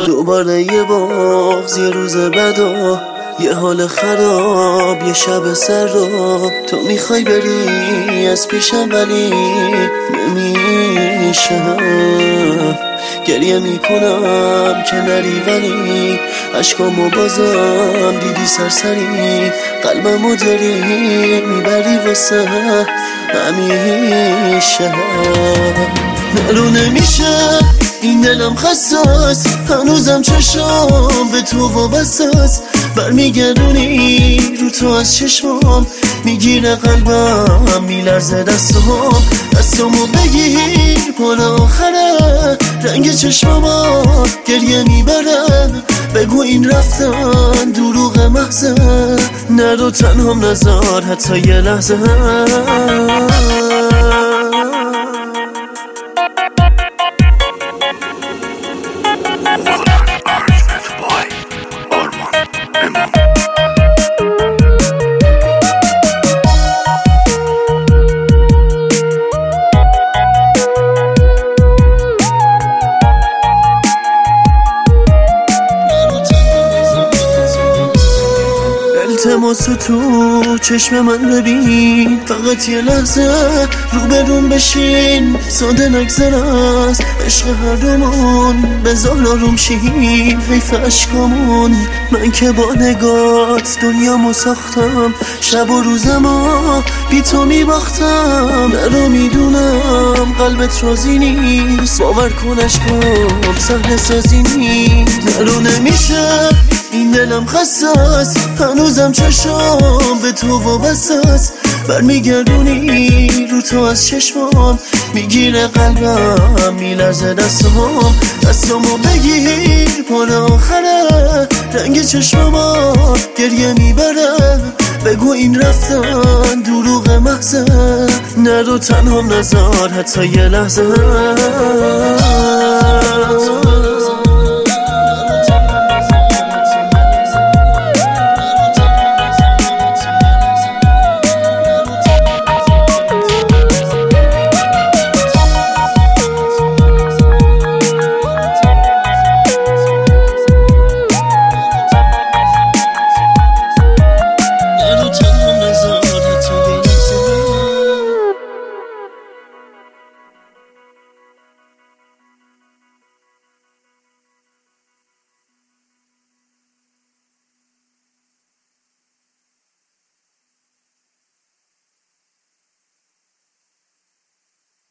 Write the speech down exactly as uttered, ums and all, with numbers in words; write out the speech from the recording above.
دوباره یه باغ یه روز بدا، یه حال خراب، یه شب سراب. تو میخوای بری از پیشم ولی نمیشه. گریه میکنم که نری ولی عشقامو بازم دیدی سرسری. قلبمو داری میبری واسه همیشه. نرو نمیشه این دلم خساس، هنوزم چشم به تو وابستاست. برمیگردونی رو تو از چشمام، میگیره قلبم میلرزه دستام. دستامو بگیر پال آخره، رنگ چشمام گریه میبره. بگو این رفتن دروغ محضه، نرو تنهام نذار حتی یه لحظه. التماس تو چشم من ببین، فقط یه لحظه رو برون بشین. ساده نگذر از عشق هر دومون، بذار آروم شیم حیف عشقامون. من که با نگات دنیامو ساختم، شب و روزما بی تو میباختم. نرو میدونم قلبت راضی نیست، باور کن عشقام صحنه سازی نیست. نرو نمیشه این دلم خساس، هنوزم چشم به تو وابستاست. برمیگردونی رو تو از چشمام، میگیره قلبم میلرزه دستام. دستامو بگیر پال آخره، رنگ چشمام گریه میبره. بگو این رفتن دروغ محضه، نرو تنهام نذار حتی یه لحظه.